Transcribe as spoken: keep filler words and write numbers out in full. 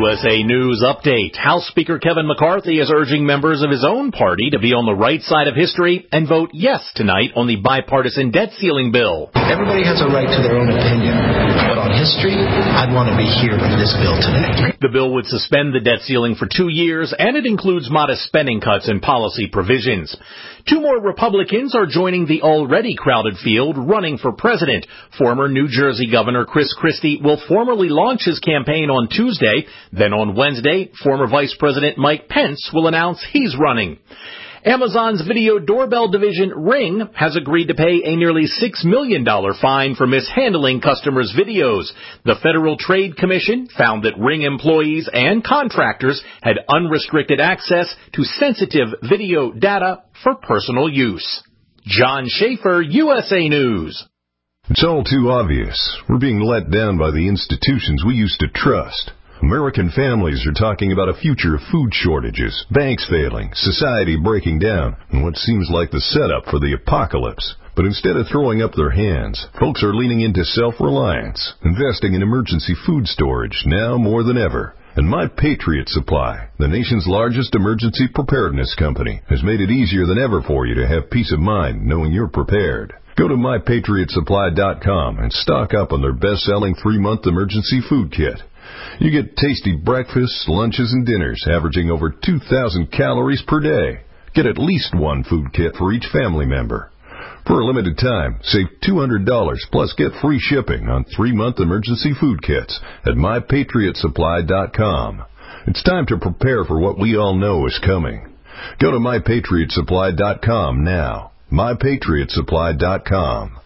U S A News Update. House Speaker Kevin McCarthy is urging members of his own party to be on the right side of history and vote yes tonight on the bipartisan debt ceiling bill. Everybody has a right to their own opinion, but on history, I'd want to be here with this bill today. The bill would suspend the debt ceiling for two years, and it includes modest spending cuts and policy provisions. Two more Republicans are joining the already crowded field running for president. Former New Jersey Governor Chris Christie will formally launch his campaign on Tuesday. Then on Wednesday, former Vice President Mike Pence will announce he's running. Amazon's video doorbell division Ring has agreed to pay a nearly six million dollars fine for mishandling customers' videos. The Federal Trade Commission found that Ring employees and contractors had unrestricted access to sensitive video data for personal use. John Schaefer, U S A News. It's all too obvious. We're being let down by the institutions we used to trust. American families are talking about a future of food shortages, banks failing, society breaking down, and what seems like the setup for the apocalypse. But instead of throwing up their hands, folks are leaning into self-reliance, investing in emergency food storage now more than ever. And My Patriot Supply, the nation's largest emergency preparedness company, has made it easier than ever for you to have peace of mind knowing you're prepared. Go to my patriot supply dot com and stock up on their best-selling three-month emergency food kit. You get tasty breakfasts, lunches, and dinners averaging over two thousand calories per day. Get at least one food kit for each family member. For a limited time, save two hundred dollars plus get free shipping on three-month emergency food kits at my patriot supply dot com. It's time to prepare for what we all know is coming. Go to my patriot supply dot com now. my patriot supply dot com.